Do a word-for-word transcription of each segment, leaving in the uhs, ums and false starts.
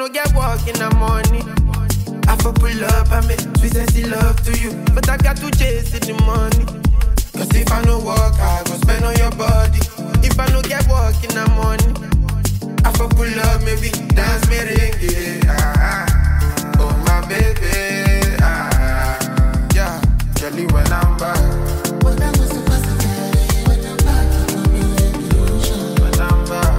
no get work in the morning, I for pull up and make sweet sexy love to you. But I got to chase in the money. Cause if I no work, I go spend on your body. If I no get work in the morning, I for pull up, maybe dance merengue. Ah, ah. Oh my baby, ah, yeah. Tell you when I'm back. When I'm back, when I'm back.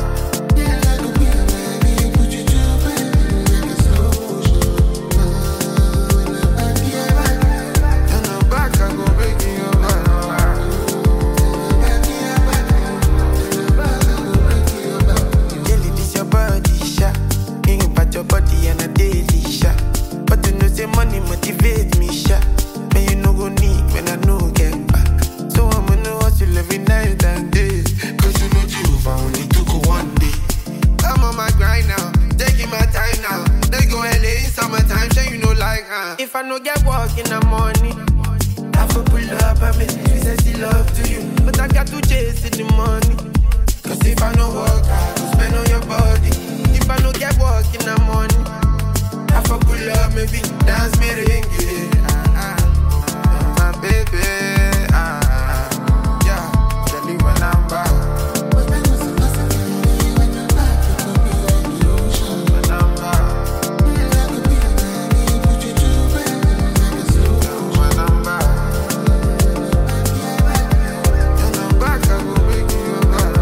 Your body and a daily shot. But you know say money motivate me shot. Man you no go need when I no get back. So I'm gonna hustle every night and day. Cause you know you only took one day. I'm on my grind now, taking my time now. They go L A in summertime, so you know like uh. If I no get work in the morning, I for pull up and make sweet sexy love to you. But I got to chase in the money. Cause if I no work, I go spend on your body. If I no get work in the morning, I for pull up, maybe dance merengue. Ah, ah. My baby, ah, yeah. Tell me when I'm back. When I'm back. When I'm back. When I'm back, I go make you back.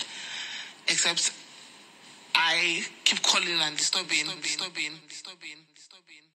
Except I keep calling and disturbing, disturbing, disturbing.